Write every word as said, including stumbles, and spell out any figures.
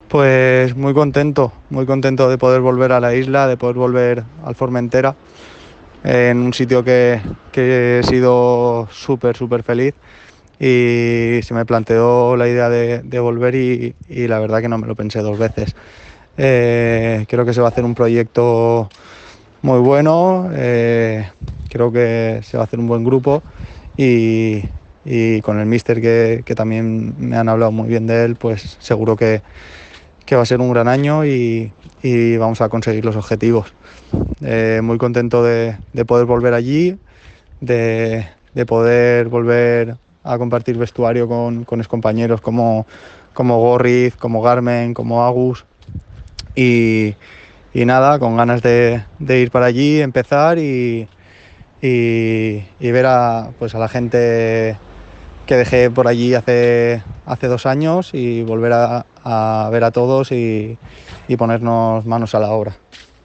Pues muy contento, muy contento de poder volver a la isla, de poder volver al Formentera, eh, en un sitio que, que he sido súper, súper feliz y se me planteó la idea de, de volver y, y la verdad que no me lo pensé dos veces. Eh, creo que se va a hacer un proyecto muy bueno, eh, creo que se va a hacer un buen grupo y, y con el míster que, que también me han hablado muy bien de él, pues seguro que que va a ser un gran año y, y vamos a conseguir los objetivos. Eh, muy contento de, de, poder volver allí, de, de, poder volver a compartir vestuario con, con compañeros como, como Gorriz, como Garmen, como Agus y, y nada, con ganas de, de ir para allí, empezar y, y, y ver a, pues a la gente que dejé por allí hace, hace dos años y volver a, a ver a todos y, y ponernos manos a la obra.